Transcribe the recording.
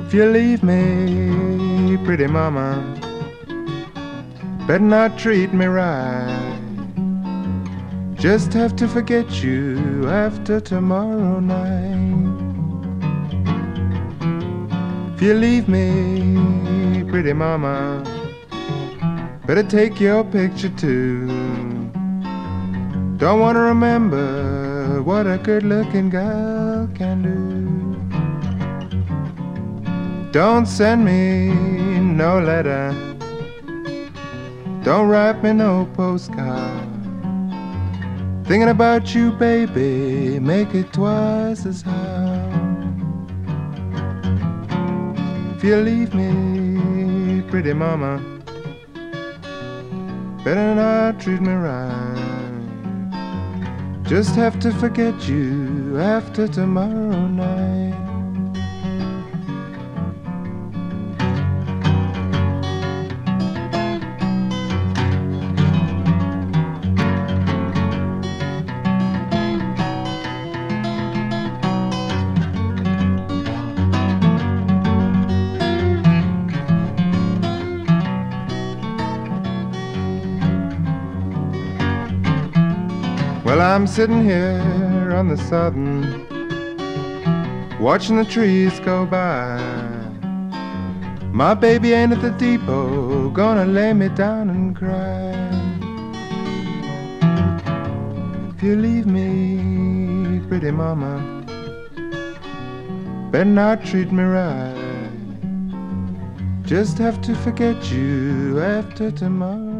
If you leave me, pretty mama, better not treat me right. Just have to forget you after tomorrow night. If you leave me, pretty mama, better take your picture too. Don't want to remember what a good-looking girl can do. Don't send me no letter, don't write me no postcard. Thinking about you, baby, make it twice as hard. If you leave me, pretty mama, better not treat me right. Just have to forget you after tomorrow night. Well, I'm sitting here on the southern, watching the trees go by. My baby ain't at the depot, gonna lay me down and cry. If you leave me, pretty mama, better not treat me right. Just have to forget you after tomorrow.